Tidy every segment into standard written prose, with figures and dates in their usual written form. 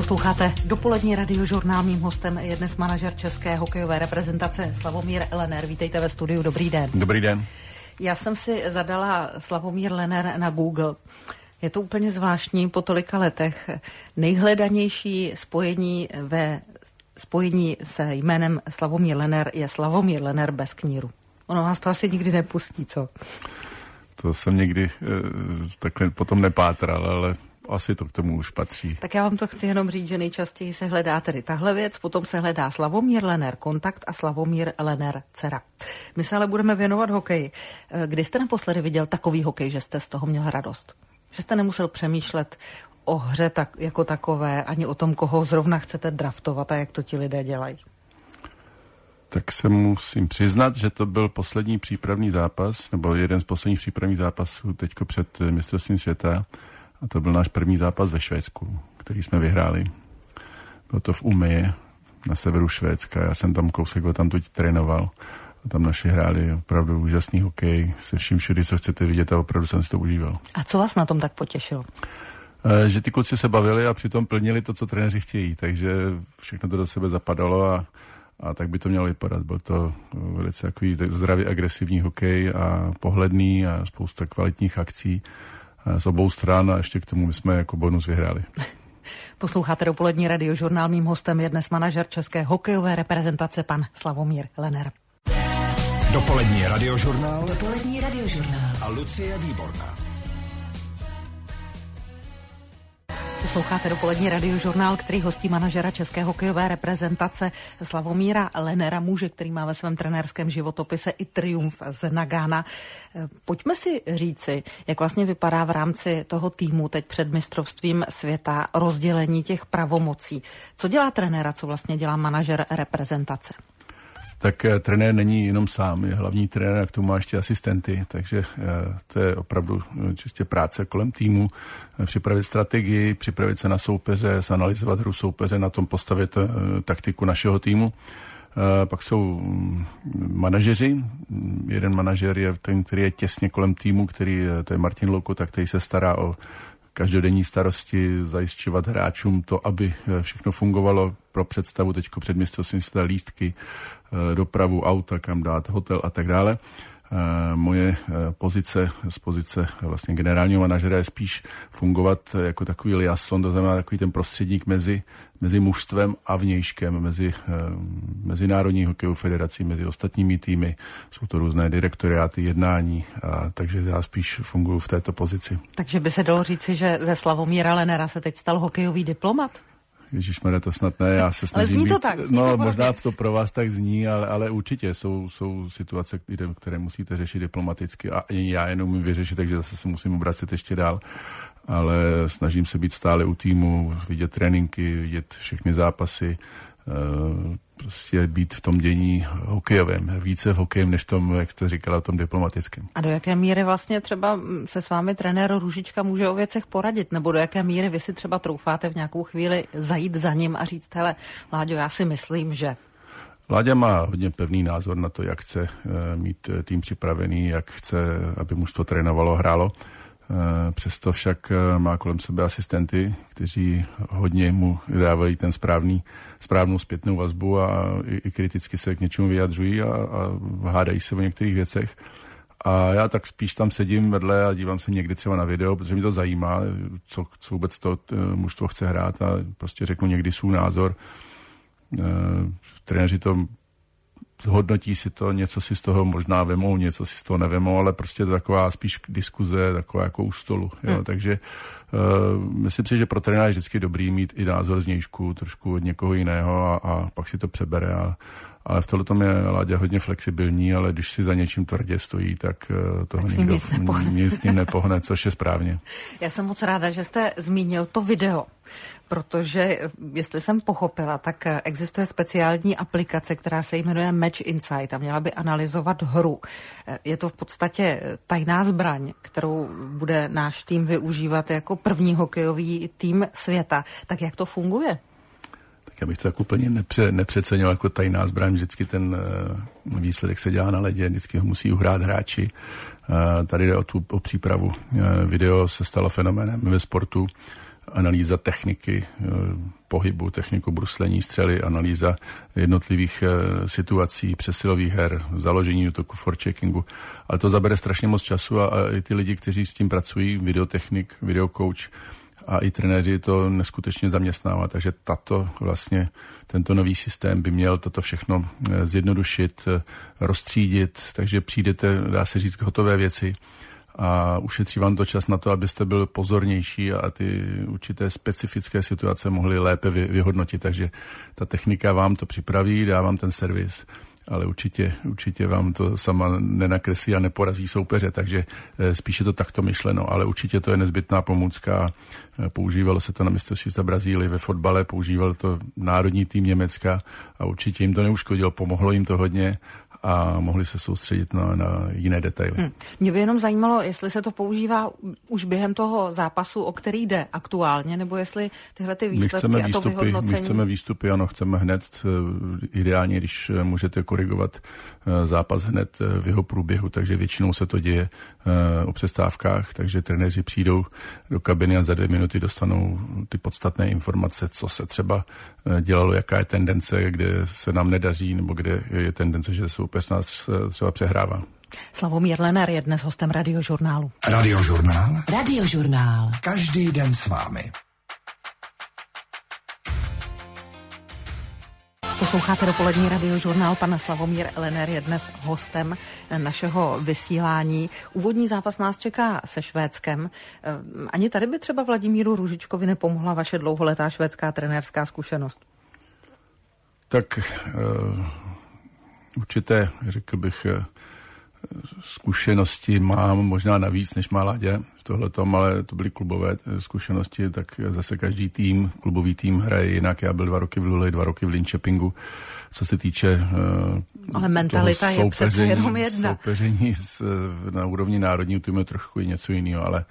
Posloucháte dopolední radiožurnál. Mým hostem je dnes manažer české hokejové reprezentace Slavomír Lener. Vítejte ve studiu, dobrý den. Dobrý den. Já jsem si zadala Slavomír Lener na Google. Je to úplně zvláštní po tolika letech. Nejhledanější spojení se jménem Slavomír Lener je Slavomír Lener bez kníru. Ono vás to asi nikdy nepustí, co? To jsem někdy takhle potom nepátral, ale asi to k tomu už patří. Tak já vám to chci jenom říct, že nejčastěji se hledá tedy tahle věc, potom se hledá Slavomír Lener kontakt a Slavomír Lener dcera. My se ale budeme věnovat hokeji. Kdy jste naposledy viděl takový hokej, že jste z toho měl radost? Že jste nemusel přemýšlet o hře jako takové, ani o tom, koho zrovna chcete draftovat a jak to ti lidé dělají? Tak se musím přiznat, že to byl poslední přípravný zápas, nebo jeden z posledních přípravných zápasů teďko před mistrovstvím světa. A to byl náš první zápas ve Švédsku, který jsme vyhráli. Bylo to v Umeji, na severu Švédska. Já jsem tam kousek tamtud trénoval. A tam naši hráli opravdu úžasný hokej se vším všudy, co chcete vidět, a opravdu jsem si to užíval. A co vás na tom tak potěšilo? Že ty kluci se bavili a přitom plnili to, co trenéři chtějí. Takže všechno to do sebe zapadalo a tak by to mělo vypadat. Byl to velice takový zdravý, agresivní hokej a pohledný a spousta kvalitních akcí z obou stran a ještě k tomu my jsme jako bonus vyhráli. Posloucháte dopolední radiožurnál. Mým hostem je dnes manažer české hokejové reprezentace pan Slavomír Lener. Dopolední radiožurnál. Dopolední radiožurnál. A Lucie Výborná. Posloucháte dopolední radiožurnál, který hostí manažera české hokejové reprezentace Slavomíra Lenera, muže, který má ve svém trenérském životopise i triumf z Nagana. Pojďme si říci, jak vlastně vypadá v rámci toho týmu teď před mistrovstvím světa rozdělení těch pravomocí. Co dělá trenér, co vlastně dělá manažer reprezentace? Tak trenér není jenom sám, je hlavní trenér, a k tomu má ještě asistenty, takže to je opravdu čistě práce kolem týmu, připravit strategii, připravit se na soupeře, zanalyzovat hru soupeře, na tom postavit taktiku našeho týmu. Pak jsou manažeři, jeden manažer je ten, který je těsně kolem týmu, to je Martin Louko, který se stará o každodenní starosti, zajišťovat hráčům to, aby všechno fungovalo pro představu teďko před mistrovstvím světa, lístky, dopravu, auta, kam dát, hotel a tak dále. Moje pozice z pozice vlastně generálního manažera je spíš fungovat jako takový liaison, to znamená takový ten prostředník mezi mužstvem a vnějškem, mezi Mezinárodní hokejovou federací, mezi ostatními týmy. Jsou to různé direktoriáty, jednání, takže já spíš funguji v této pozici. Takže by se dalo říci, že ze Slavomíra Lenera se teď stal hokejový diplomat? Ježišmarja, to snad ne, já se snažím ale zní to tak. Možná to pro vás tak zní, ale určitě jsou situace, které musíte řešit diplomaticky a ani já jenom umím vyřešit, takže zase se musím obracet ještě dál. Ale snažím se být stále u týmu, vidět tréninky, vidět všechny zápasy, prostě být v tom dění hokejovém, více v hokejem, než tom, jak jste říkala, o tom diplomatickém. A do jaké míry vlastně třeba se s vámi trenér Růžička může o věcech poradit, nebo do jaké míry vy si třeba troufáte v nějakou chvíli zajít za ním a říct, hele, Láďo, já si myslím, že... Láďa má hodně pevný názor na to, jak chce mít tým připravený, jak chce, aby mužstvo trénovalo, hrálo. Přesto však má kolem sebe asistenty, kteří hodně mu dávají ten správnou zpětnou vazbu a i kriticky se k něčemu vyjadřují a hádají se o některých věcech. A já tak spíš tam sedím vedle a dívám se někdy třeba na video, protože mě to zajímá, co vůbec to mužstvo chce hrát a prostě řeknu někdy svůj názor. Trenéři to hodnotí si to, něco si z toho možná vemou, něco si z toho nevemou, ale prostě to taková spíš diskuze, taková jako u stolu. Jo? Takže myslím si, že pro trenéra je vždycky dobrý mít i názor znějšku, trošku od někoho jiného a pak si to přebere. Ale v tohletom je Láďa hodně flexibilní, ale když si za něčím tvrdě stojí, tak toho nikdo nic s ním nepohne, což je správně. Já jsem moc ráda, že jste zmínil to video, protože, jestli jsem pochopila, tak existuje speciální aplikace, která se jmenuje Match Insight a měla by analyzovat hru. Je to v podstatě tajná zbraň, kterou bude náš tým využívat jako první hokejový tým světa. Tak jak to funguje? Já bych to tak úplně nepřecenil jako tajná zbraň. Vždycky ten výsledek se dělá na ledě, vždycky ho musí uhrát hráči. Tady jde o přípravu. Video se stalo fenoménem ve sportu. analýza techniky pohybu, techniku bruslení, střely, analýza jednotlivých situací, přesilových her, založení útoku, forecheckingu. Ale to zabere strašně moc času a i ty lidi, kteří s tím pracují, videotechnik, videokouč a i trenéři to neskutečně zaměstnává. Takže tento nový systém by měl toto všechno zjednodušit, rozstřídit, takže přijdete, dá se říct, k hotové věci a ušetří vám to čas na to, abyste byl pozornější a ty určité specifické situace mohli lépe vyhodnotit. Takže ta technika vám to připraví, dá vám ten servis, ale určitě vám to sama nenakreslí a neporazí soupeře, takže spíše to takto myšleno, ale určitě to je nezbytná pomůcka. Používalo se to na mistrovství Brazílie ve fotbale, používal to národní tým Německa a určitě jim to neuškodilo, pomohlo jim to hodně a mohli se soustředit na jiné detaily. Mě by jenom zajímalo, jestli se to používá už během toho zápasu, o který jde aktuálně, nebo jestli tyhle ty výsledky a to vyhodnocení... My chceme výstupy, ano, chceme hned, ideálně, když můžete korigovat zápas hned v jeho průběhu, takže většinou se to děje o přestávkách, takže trenéři přijdou do kabiny a za 2 minuty dostanou ty podstatné informace, co se třeba dělalo, jaká je tendence, kde se nám nedaří, nebo kde je tendence, že soupeř nás třeba přehrává. Slavomír Lener je dnes hostem Radiožurnálu. Radiožurnál? Radiožurnál. Každý den s vámi. Posloucháte dopolední Radiožurnál. Pan Slavomír Lener je dnes hostem našeho vysílání. Úvodní zápas nás čeká se Švédskem. Ani tady by třeba Vladimíru Růžičkovi nepomohla vaše dlouholetá švédská trenérská zkušenost? Tak určité, řekl bych, zkušenosti mám možná navíc, než má Láďa v tohletom, ale to byly klubové zkušenosti, tak zase každý klubový tým hraje jinak. Já byl 2 roky v Luli, 2 roky v Linköpingu. Co se týče ale mentalita je přece jenom jedna. Soupeření na úrovni národní, to je trošku něco jiného, ale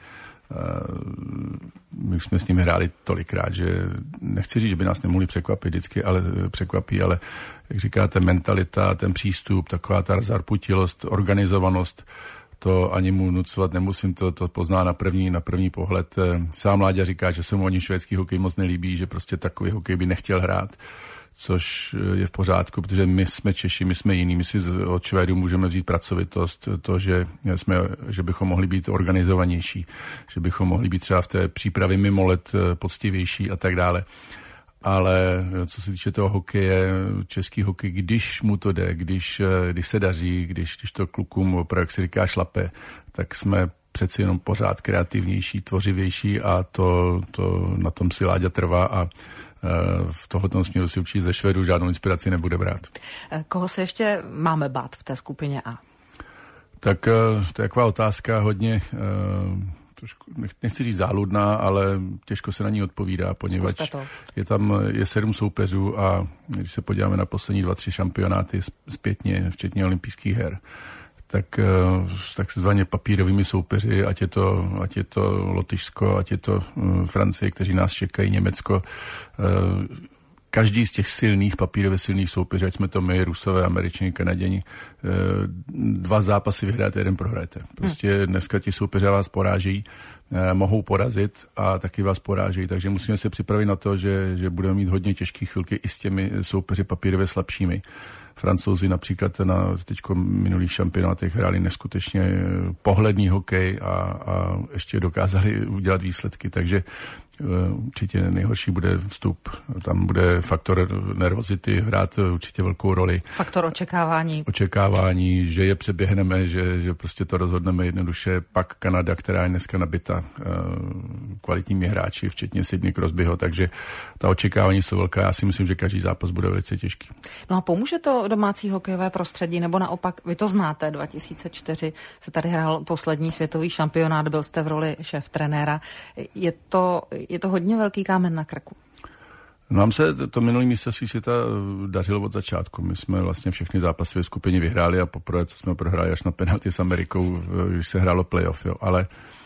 my už jsme s nimi hráli tolikrát, že nechci říct, že by nás nemohli překvapit vždycky, ale překvapí, ale jak říkáte, mentalita, ten přístup, taková ta zarputilost, organizovanost, to ani mu nucovat nemusím, to pozná na první pohled. Sám Láďa říká, že se mu ani švédský hokej moc nelíbí, že prostě takový hokej by nechtěl hrát, což je v pořádku, protože my jsme Češi, my jsme jiní, my si od Švédů můžeme vzít pracovitost, to, že bychom mohli být organizovanější, že bychom mohli být třeba v té přípravě mimo let poctivější a tak dále. Ale co se týče toho hokeje, český hokej, když mu to jde, když se daří, když to klukům opravdu, jak se říká, šlape, tak jsme přeci jenom pořád kreativnější, tvořivější a to na tom si Láďa trvá a v tohletom směru si určitě ze Švédů žádnou inspiraci nebude brát. Koho se ještě máme bát v té skupině A? Tak to je taková otázka hodně, trošku, nechci říct záludná, ale těžko se na ní odpovídá, poněvadž je 7 soupeřů a když se podíváme na poslední 2-3 šampionáty zpětně, včetně olympijských her, tak s takzvaně papírovými soupeři, ať je to Lotyšsko, ať je to Francie, kteří nás čekají, Německo. Každý z těch papírově silných soupeřů, ať jsme to my, Rusové, Američani, Kanaděni, 2 zápasy vyhráte, 1 prohrajete. Prostě dneska ti soupeře vás porážejí, mohou porazit a taky vás porážejí, takže musíme se připravit na to, že budeme mít hodně těžké chvilky i s těmi soupeři papírově slabšími. Francouzi například na teďko minulých šampionátech hráli neskutečně pohledný hokej a ještě dokázali udělat výsledky, takže určitě nejhorší bude vstup. Tam bude faktor nervozity hrát určitě velkou roli. Faktor očekávání. Očekávání, že je přeběhneme, že prostě to rozhodneme jednoduše. Pak Kanada, která je dneska nabita kvalitními hráči, včetně Sidney Crosbyho, takže ta očekávání jsou velká. Já si myslím, že každý zápas bude velice těžký. No a pomůže to domácí hokejové prostředí, nebo naopak, vy to znáte, 2004 se tady hrál poslední světový šampionát, byl jste v roli šéf-trenéra. Je to hodně velký kámen na krku? Nám se to minulý mistrovství světa dařilo od začátku. My jsme vlastně všechny zápasy ve skupině vyhráli a poprvé, co jsme prohráli až na penalty s Amerikou, když se hrálo playoff, jo. Ale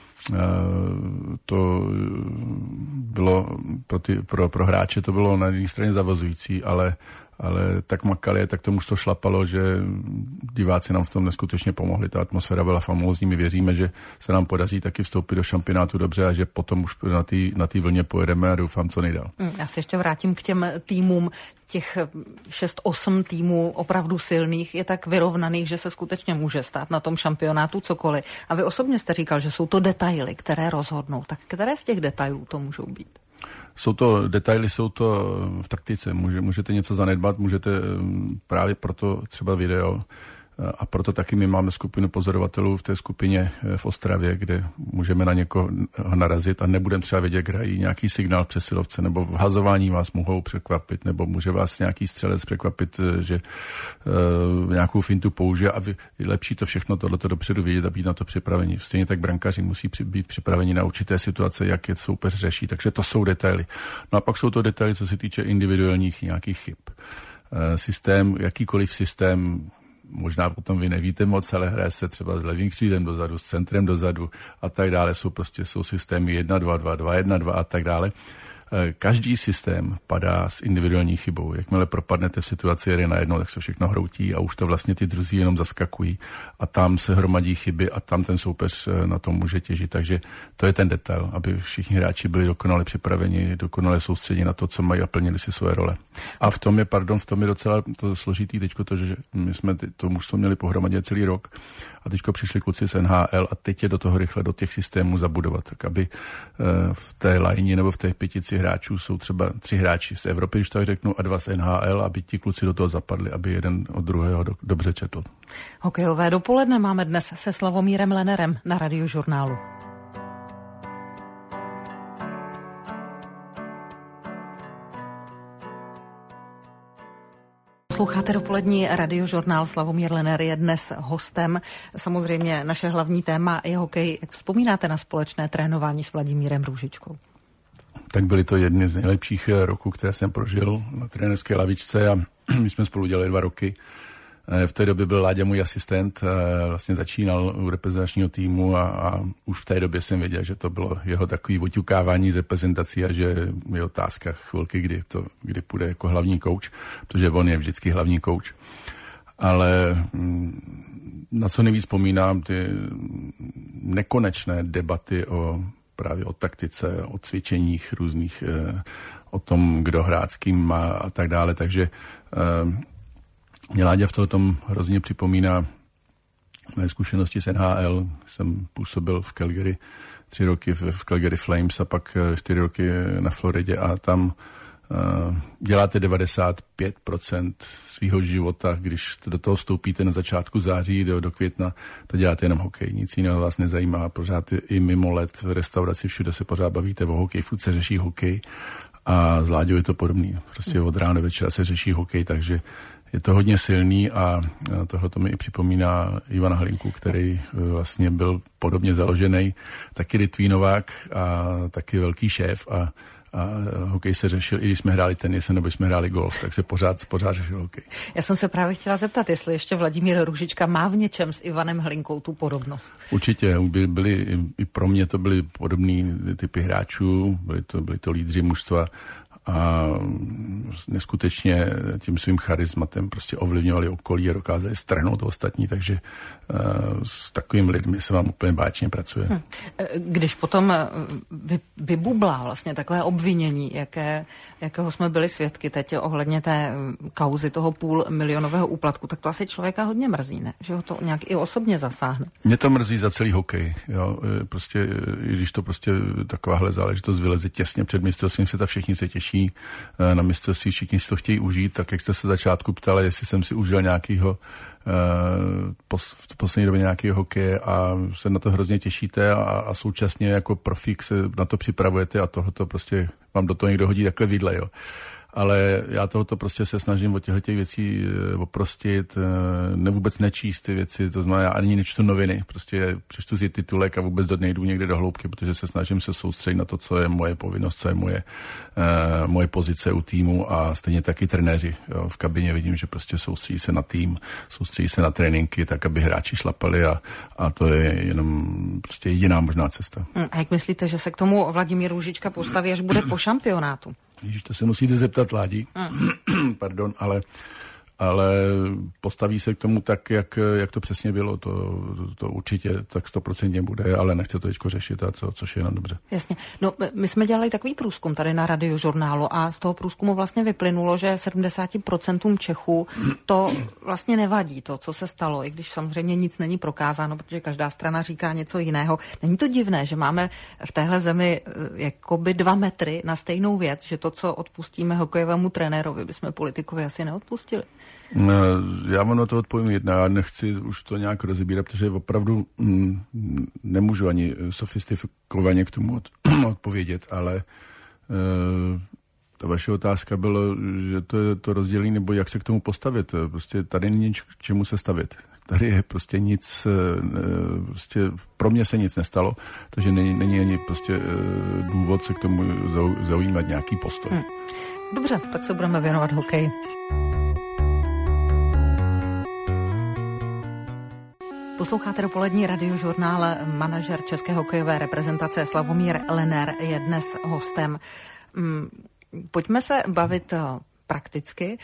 to bylo pro hráče to bylo na jedné straně zavazující, ale ale tak makali, tak tomu už to šlapalo, že diváci nám v tom neskutečně pomohli. Ta atmosféra byla famózní, my věříme, že se nám podaří taky vstoupit do šampionátu dobře a že potom už na té vlně pojedeme a doufám co nejdál. Já se ještě vrátím k těm týmům. Těch 6-8 týmů opravdu silných je tak vyrovnaných, že se skutečně může stát na tom šampionátu cokoliv. A vy osobně jste říkal, že jsou to detaily, které rozhodnou. Tak které z těch detailů to můžou být? Jsou to detaily, jsou to v taktice. Můžete něco zanedbat, můžete právě proto třeba video. A proto taky my máme skupinu pozorovatelů v té skupině v Ostravě, kde můžeme na někoho narazit a nebudeme třeba vědět, jak hrají nějaký signál v přesilovce, nebo v hazování vás mohou překvapit, nebo může vás nějaký střelec překvapit, že nějakou fintu použije a je lepší to všechno tohleto dopředu vidět a být na to připraveni. Stejně tak brankaři musí být připraveni na určité situace, jak je soupeř řeší. Takže to jsou detaily. No a pak jsou to detaily, co se týče individuálních nějakých chyb. Systém, jakýkoliv systém, možná potom vy nevíte moc, ale hraje se třeba s levým křídlem dozadu, s centrem dozadu a tak dále. Jsou systémy 1-2-2, 2-1-2 a tak dále. Každý systém padá s individuální chybou. Jakmile propadnete v situaci 1-1, tak se všechno hroutí a už to vlastně ty druzí jenom zaskakují a tam se hromadí chyby a tam ten soupeř na tom může těžit. Takže to je ten detail, aby všichni hráči byli dokonale připraveni, dokonale soustředěni na to, co mají a plnili si svoje role. A v tom je docela to složitý teďko to, že my jsme to mužstvo měli pohromadě celý rok a teďko přišli kluci z NHL a teď je do toho rychle do těch systémů zabudovat, tak aby v té lajně nebo v té pětici hráčů jsou třeba 3 hráči z Evropy, když tak řeknu, a 2 z NHL, aby ti kluci do toho zapadli, aby jeden od druhého dobře četl. Hokejové dopoledne máme dnes se Slavomírem Lenerem na Radiožurnálu. Posloucháte dopolední Radiožurnál. Slavomír Lener je dnes hostem. Samozřejmě naše hlavní téma je hokej. Jak vzpomínáte na společné trénování s Vladimírem Růžičkou? Tak byly to jedny z nejlepších roků, které jsem prožil na trenérské lavičce a my jsme spolu dělali 2 roky. V té době byl Láďa můj asistent, vlastně začínal u reprezentačního týmu a už v té době jsem věděl, že to bylo jeho takový oťukávání z reprezentací a že je otázka chvilky, kdy půjde jako hlavní kouč, protože on je vždycky hlavní kouč. Ale na co nejvíc vzpomínám, ty nekonečné debaty právě o taktice, o cvičeních různých, o tom, kdo hrát s kým má a tak dále, takže mě Láďa v tom hrozně připomíná mé zkušenosti s NHL. Jsem působil v Calgary 3 roky v Calgary Flames a pak 4 roky na Floridě a tam děláte 95% svýho života, když do toho vstoupíte na začátku září do května, to děláte jenom hokej, nic jiného vás nezajímá, pořád i mimo let v restauraci všude se pořád bavíte o hokej, furt se řeší hokej a s Láďou je to podobný, prostě od rána do večera se řeší hokej, takže je to hodně silný a tohle to mi i připomíná Ivana Hlinku, který vlastně byl podobně založený, taky Litvínovák a taky velký šéf a hokej se řešil, i když jsme hráli tenis nebo jsme hráli golf, tak se pořád řešil hokej. Já jsem se právě chtěla zeptat, jestli ještě Vladimír Růžička má v něčem s Ivanem Hlinkou tu podobnost. Určitě, byli i pro mě to byly podobný typy hráčů, byli to lídři mužstva a neskutečně tím svým charizmatem prostě ovlivňovali okolí a dokázali strhnout ostatní, takže s takovými lidmi se vám úplně báječně pracuje. Když potom vybublá vlastně takové obvinění, jakého jsme byli svědky teď ohledně té kauzy toho $500,000 úplatku, tak to asi člověka hodně mrzí, ne? Že ho to nějak i osobně zasáhne. Mě to mrzí za celý hokej, jo. Prostě, i když to prostě takováhle záležitost vyleze těsně před mistrovstvím světa, všichni se těší na mistrovství, všichni si to chtějí užít, tak jak jste se začátku ptali, jestli jsem si užil nějakýho v poslední době nějakého hokeje a se na to hrozně těšíte a současně jako profík se na to připravujete a tohleto prostě vám do toho někdo hodí takhle vidle, jo. Ale já tohoto prostě se snažím od těchto věcí oprostit, vůbec nečíst ty věci, to znamená, já ani nečtu noviny, prostě přečtu si titulek a vůbec nejdu někde do hloubky, protože se snažím se soustředit na to, co je moje povinnost, co je moje pozice u týmu a stejně taky trenéři. Jo. V kabině vidím, že prostě soustředí se na tým, soustředí se na tréninky, tak, aby hráči šlapali a to je jenom prostě jediná možná cesta. A jak myslíte, že se k tomu Vladimír Růžička postaví, až bude po šampionátu? Ježiš, to se musíte zeptat Ládi, pardon, ale postaví se k tomu tak, jak to přesně bylo. To určitě tak 100% bude, ale nechce to teďko řešit, což je jenom dobře. Jasně. No, my jsme dělali takový průzkum tady na Radiožurnálu a z toho průzkumu vlastně vyplynulo, že 70% Čechů to vlastně nevadí, to, co se stalo, i když samozřejmě nic není prokázáno, protože každá strana říká něco jiného. Není to divné, že máme v téhle zemi jakoby 2 metry na stejnou věc, že to, co odpustíme hokejovému trenérovi, bychom politikovi asi neodpustili? Já vám na to odpovím já nechci už to nějak rozebírat, protože opravdu nemůžu ani sofistikovaně k tomu odpovědět, ale ta vaše otázka byla, že to je to rozdělení, nebo jak se k tomu postavit. Prostě tady není k čemu se stavit. Tady je prostě nic, prostě pro mě se nic nestalo, takže není ani prostě důvod se k tomu zaujímat nějaký postoj. Dobře, tak se budeme věnovat hokeji. Posloucháte dopolední Radiožurnál. Manažer české hokejové reprezentace Slavomír Lener je dnes hostem. Pojďme se bavit prakticky.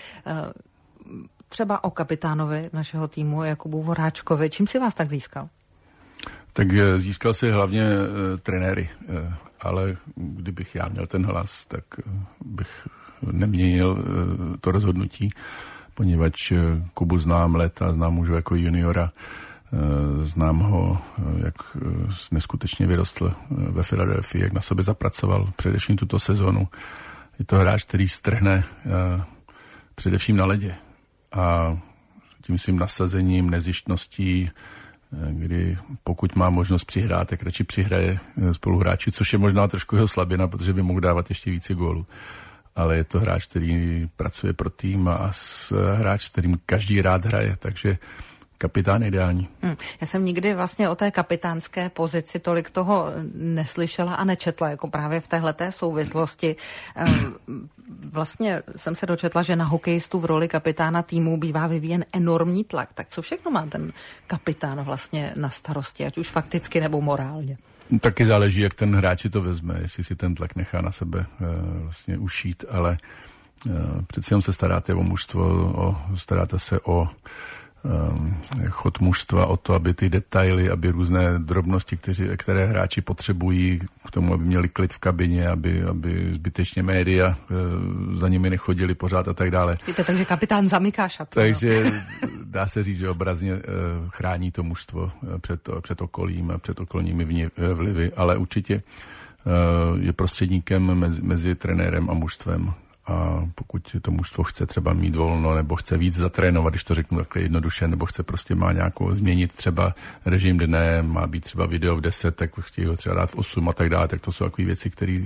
Třeba o kapitánovi našeho týmu Jakubu Voráčkovi. Čím si vás tak získal? Tak získal si hlavně trenéry, ale kdybych já měl ten hlas, tak bych neměnil to rozhodnutí, poněvadž Kubu znám léta, znám už jako juniora, znám ho, jak neskutečně vyrostl ve Filadelfii, jak na sobě zapracoval především tuto sezonu. Je to hráč, který strhne především na ledě a tím svým nasazením, nezištností, kdy pokud má možnost přihrát, tak radši přihraje spoluhráči, což je možná trošku jeho slabina, protože by mohl dávat ještě více gólů. Ale je to hráč, který pracuje pro tým a hráč, s kterým každý rád hraje, takže kapitán ideální. Já jsem nikdy vlastně o té kapitánské pozici tolik toho neslyšela a nečetla, jako právě v téhleté souvislosti. Vlastně jsem se dočetla, že na hokejistu v roli kapitána týmu bývá vyvíjen enormní tlak. Tak co všechno má ten kapitán vlastně na starosti, ať už fakticky nebo morálně? Taky záleží, jak ten hráč to vezme, jestli si ten tlak nechá na sebe vlastně ušít, ale přeci jenom se staráte o mužstvo, staráte se o chod mužstva, o to, aby ty detaily, aby různé drobnosti, které hráči potřebují k tomu, aby měli klid v kabině, aby zbytečně média za nimi nechodili pořád a tak dále. Víte, takže kapitán zamyká šatu. Takže dá se říct, že obrazně chrání to mužstvo před okolím a před okolními vlivy, ale určitě je prostředníkem mezi trenérem a mužstvem. A pokud to mužstvo chce třeba mít volno, nebo chce víc zatrénovat, když to řeknu takhle jednoduše, nebo chce prostě má nějakou změnit třeba režim dne, má být třeba video v 10, tak chtějí ho třeba dát v 8 a tak dále, tak to jsou takové věci, které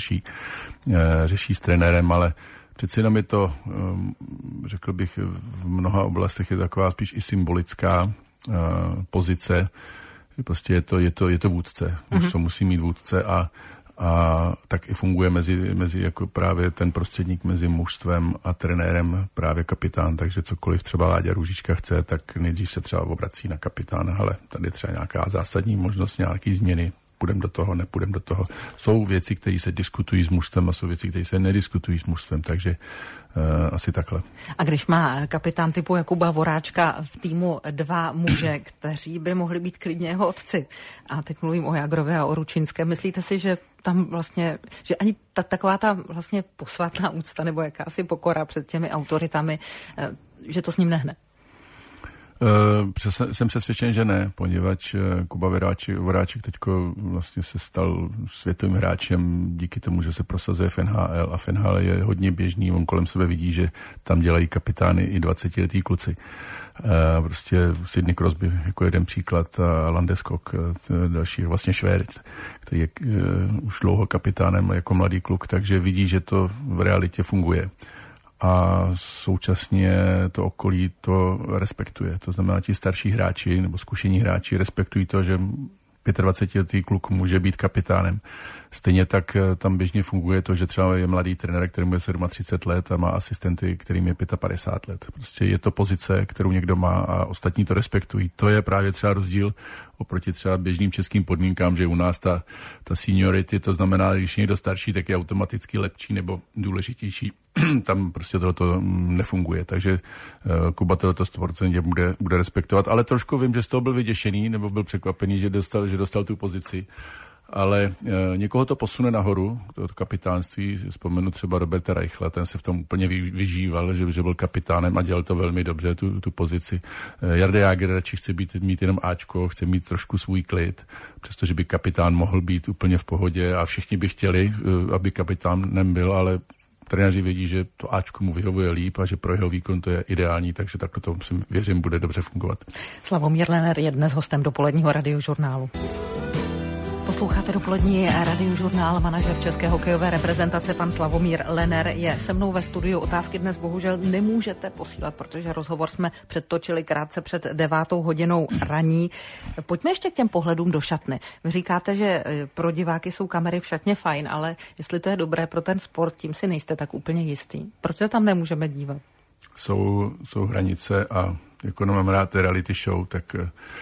řeší s trenérem, ale přeci jenom je to, řekl bych, v mnoha oblastech je taková spíš i symbolická pozice, prostě je to vůdce, mužstvo musí mít vůdce a tak i funguje mezi jako právě ten prostředník mezi mužstvem a trenérem právě kapitán, takže cokoliv třeba Láďa Růžička chce, tak nejdřív se třeba obrací na kapitána, ale tady třeba nějaká zásadní možnost nějaký změny, půjdem do toho, nepůjdem do toho. Jsou věci, které se diskutují s mužstvem a jsou věci, které se nediskutují s mužstvem, takže asi takhle. A když má kapitán typu Jakuba Voráčka v týmu 2 muže, kteří by mohli být klidně jeho otci, a teď mluvím o Jágrovi a o Ručinském, myslíte si, že tam vlastně, že ani taková ta vlastně posvatná úcta nebo jakási pokora před těmi autoritami, že to s ním nehne? Jsem přesvědčen, že ne, poněvadž Kuba Voráček teďko vlastně se stal světovým hráčem díky tomu, že se prosazuje v NHL a v NHL je hodně běžný, on kolem sebe vidí, že tam dělají kapitány i 20letí kluci. Prostě Sidney Crosby jako jeden příklad a Landeskog, další vlastně Švéd, který je už dlouho kapitánem jako mladý kluk, takže vidí, že to v realitě funguje. A současně to okolí to respektuje. To znamená, ti starší hráči nebo zkušení hráči respektují to, že 25letý kluk může být kapitánem. Stejně tak tam běžně funguje to, že třeba je mladý trenér, který je 37 let a má asistenty, kterým je 55 let. Prostě je to pozice, kterou někdo má a ostatní to respektují. To je právě třeba rozdíl oproti třeba běžným českým podmínkám, že u nás ta seniority, to znamená, když je někdo starší, tak je automaticky lepší nebo důležitější. Tam prostě tohleto nefunguje, takže Kuba tohleto 100% bude respektovat, ale trošku vím, že z toho byl vyděšený nebo byl překvapený, že dostal tu pozici. Ale někoho to posune nahoru, to kapitánství, vzpomenu třeba Roberta Reichla, ten se v tom úplně vyžíval, že byl kapitánem a dělal to velmi dobře, tu pozici. Jarda Jágr radši chce mít jenom Ačko, chce mít trošku svůj klid, přestože by kapitán mohl být úplně v pohodě a všichni by chtěli, aby kapitánem byl, ale trenéři vědí, že to Ačko mu vyhovuje líp a že pro jeho výkon to je ideální, takže takhle to věřím, bude dobře fungovat. Slavomír Lener je dnes hostem dopoledního radiožurnálu. Posloucháte dopolední radiožurnál. Manažer české hokejové reprezentace pan Slavomír Lener je se mnou ve studiu. Otázky dnes bohužel nemůžete posílat, protože rozhovor jsme předtočili krátce před 9:00 raní. Pojďme ještě k těm pohledům do šatny. Vy říkáte, že pro diváky jsou kamery v šatně fajn, ale jestli to je dobré pro ten sport, tím si nejste tak úplně jistý. Proč se tam nemůžeme dívat? Jsou hranice a jako mám rád reality show, tak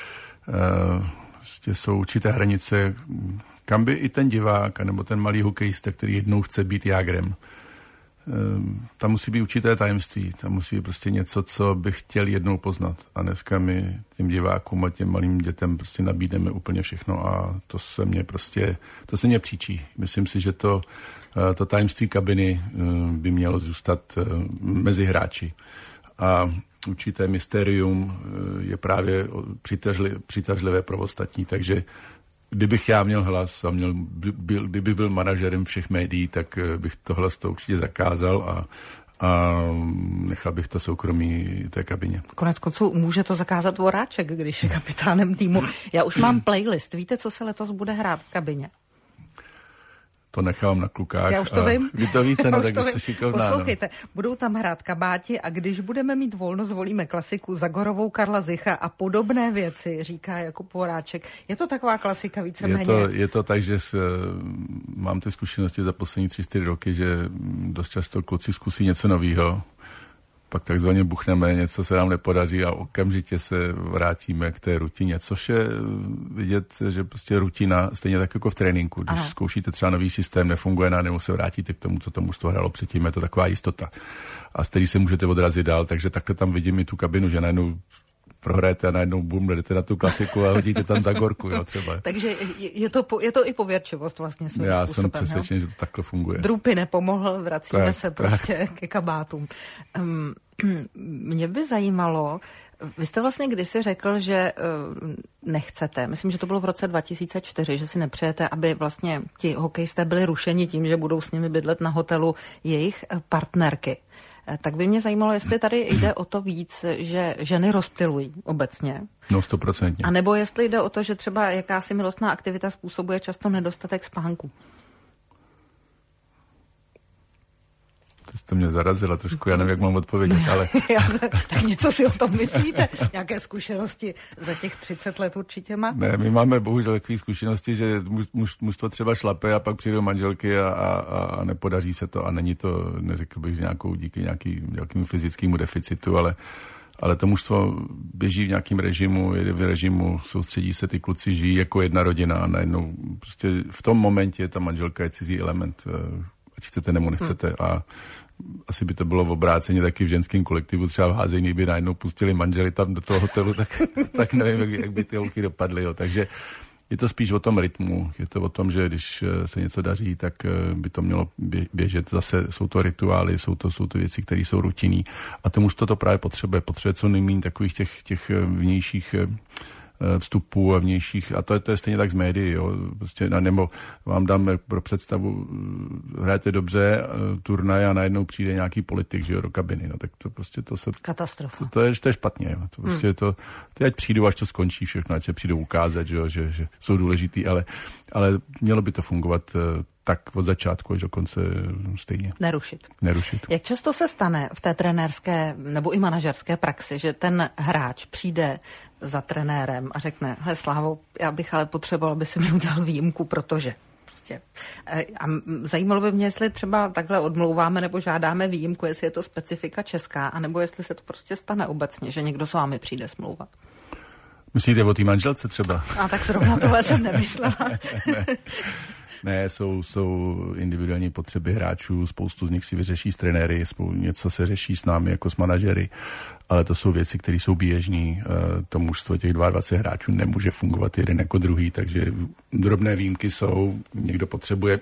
jsou určité hranice, kam by i ten divák, nebo ten malý hokejista, který jednou chce být Jágrem. Tam musí být určité tajemství, tam musí být prostě něco, co bych chtěl jednou poznat. A dneska my těm divákům a těm malým dětem prostě nabídneme úplně všechno a to se mě příčí. Myslím si, že to tajemství kabiny by mělo zůstat mezi hráči. A určité mystérium je právě přitažlivé pro ostatní, takže kdybych já měl hlas a kdyby byl manažerem všech médií, tak bych to hlas to určitě zakázal a nechal bych to soukromí té kabině. Konec konců může to zakázat Voráček, když je kapitánem týmu. Já už mám playlist. Víte, co se letos bude hrát v kabině? To nechám na klukách. Já už to vím. Vy to víte, no tak jste šikovná. Poslouchejte, budou tam hrát kabáti a když budeme mít volno, zvolíme klasiku Zagorovou Karla Zicha a podobné věci, říká Jakub Voráček. Je to taková klasika víceméně? Je to tak, že mám ty zkušenosti za poslední 3-4 roky, že dost často kluci zkusí něco nového, pak takzvaně buchneme, něco se nám nepodaří a okamžitě se vrátíme k té rutině, což je vidět, že prostě rutina, stejně tak jako v tréninku, když zkoušíte třeba nový systém, nefunguje nebo se vrátíte k tomu, co to mužstvo hrálo předtím, je to taková jistota. A z který se můžete odrazit dál, takže takhle tam vidím i tu kabinu, že najednou prohrajete a najednou bum, jdete na tu klasiku a hodíte tam Zagorku, jo, třeba. Takže je to i pověrčivost vlastně svým Já způsobem. jsem přesvědčen, že to takhle funguje. Drupy nepomohl, vracíme se prostě ke kabátům. Mě by zajímalo, vy jste vlastně kdysi řekl, že nechcete, myslím, že to bylo v roce 2004, že si nepřejete, aby vlastně ti hokejisté byli rušeni tím, že budou s nimi bydlet na hotelu jejich partnerky. Tak by mě zajímalo, jestli tady jde o to víc, že ženy rozptylují obecně. No 100%. A nebo jestli jde o to, že třeba jakási milostná aktivita způsobuje často nedostatek spánku. To jste mě zarazila trošku, já nevím, jak mám odpovědět, ale... Tak něco si o tom myslíte? Nějaké zkušenosti za těch 30 let určitě máte? Ne, my máme bohužel takové zkušenosti, že mužstvo třeba šlape a pak přijdou manželky a nepodaří se to a není to, neřekl bych, že díky nějakému fyzickému deficitu, ale to mužstvo běží v nějakém režimu, jede v režimu, soustředí se, ty kluci žijí jako jedna rodina a najednou prostě v tom momentě ta manželka je cizí element, ať chcete nebo nechcete a asi by to bylo v obráceně taky v ženském kolektivu, třeba v házení by najednou pustili manželi tam do toho hotelu, tak nevím, jak by ty holky dopadly. Jo. Takže je to spíš o tom rytmu, je to o tom, že když se něco daří, tak by to mělo běžet. Zase jsou to rituály, jsou to věci, které jsou rutinní a tomu to právě potřebuje co nejméně takových těch vnějších vstupů a vnějších, a to je stejně tak z médií, jo, prostě, nebo vám dám pro představu, hrajete dobře turnaj a najednou přijde nějaký politik, že jo, do kabiny, no tak to prostě katastrofa. To je špatně, jo, to prostě ty ať přijdou, až to skončí všechno, ať se přijdou ukázat, že jsou důležitý, ale mělo by to fungovat tak od začátku až do konce stejně. Nerušit. Jak často se stane v té trenérské nebo i manažerské praxi, že ten hráč přijde za trenérem a řekne, hele Slávo, já bych ale potřeboval, aby si mi udělal výjimku, protože Prostě. A zajímalo by mě, jestli třeba takhle odmlouváme nebo žádáme výjimku, jestli je to specifika česká, anebo jestli se to prostě stane obecně, že někdo s vámi přijde smlouvat. Myslíte o té manželce třeba? A tak zrovna tohle jsem nemyslela. Ne, jsou individuální potřeby hráčů, spoustu z nich si vyřeší s trenéry, něco se řeší s námi jako s manažery, ale to jsou věci, které jsou běžné. To mužstvo těch 22 hráčů nemůže fungovat jeden jako druhý, takže drobné výjimky jsou, někdo potřebuje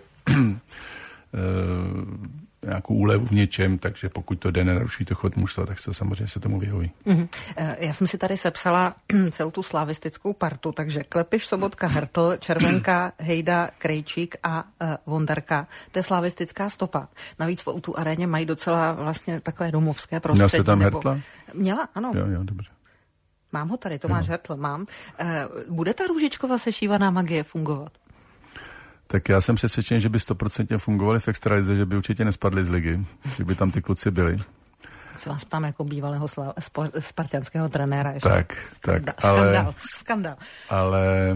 nějakou úlevu v něčem, takže pokud to jde, nenaruší to chod mužstva, tak se samozřejmě se tomu vyhoví. Já jsem si tady sepsala celou tu slavistickou partu, takže Klepiš, Sobotka, Hertl, Červenka, Hejda, Krejčík a Vondarka. To je slavistická stopa. Navíc v O2 aréně mají docela vlastně takové domovské prostředí. Měla se tam Hertla? Měla, ano. Jo, dobře. Mám ho tady, Tomáš Hertl, mám. Bude ta Růžičkova sešívaná magie fungovat? Tak já jsem přesvědčen, že by 100% fungovali v extralize, že by určitě nespadli z ligy, že by tam ty kluci byli. Se vás ptám jako bývalého spartanského trenéra. Ještě. Tak. Skandál. Ale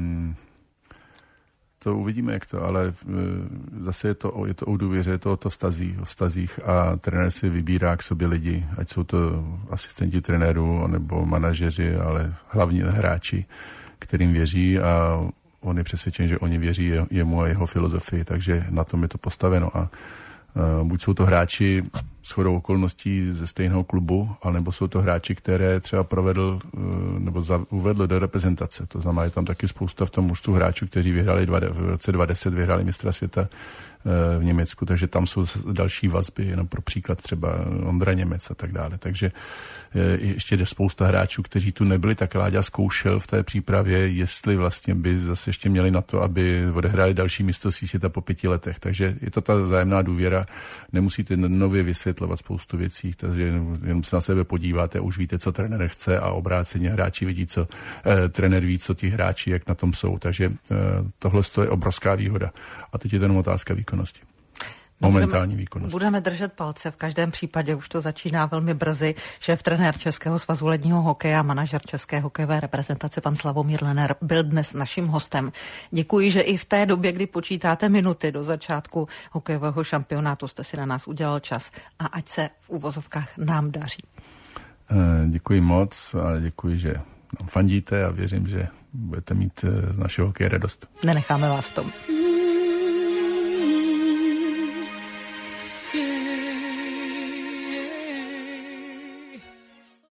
to uvidíme, jak to, ale zase je to o důvěře, je to o vztazích a trenér si vybírá k sobě lidi, ať jsou to asistenti trenérů nebo manažeři, ale hlavně hráči, kterým věří a on je přesvědčen, že oni věří jemu a jeho filozofii, takže na tom je to postaveno. A buď jsou to hráči shodou okolností ze stejného klubu, anebo jsou to hráči, které třeba provedl nebo uvedl do reprezentace. To znamená, je tam taky spousta v tom mužstvu hráčů, kteří vyhráli v roce 2010 vyhráli mistra světa v Německu, takže tam jsou další vazby, jenom pro příklad třeba Ondra Němec a tak dále. Takže ještě jde spousta hráčů, kteří tu nebyli, tak Láďa zkoušel v té přípravě, jestli vlastně by zase ještě měli na to, aby odehráli další mistrovství světa po 5 letech. Takže je to ta vzájemná důvěra, nemusíte nově vysvětlovat spoustu věcí, takže jenom se na sebe podíváte, už víte, co trenér chce a obráceně hráči vidí, co trenér ví, co ti hráči, jak na tom jsou. Takže tohle je obrovská výhoda. A teď je to jenom otázka výkonnosti. Momentální výkonnost. Budeme držet palce, v každém případě už to začíná velmi brzy. Šéf-trenér Českého svazu ledního hokeje a manažer české hokejové reprezentace pan Slavomír Lener byl dnes naším hostem. Děkuji, že i v té době, kdy počítáte minuty do začátku hokejového šampionátu, jste si na nás udělal čas a ať se v uvozovkách nám daří. Děkuji moc a děkuji, že nám fandíte a věřím, že budete mít z našeho hokeje radost. Nenecháme vás v tom.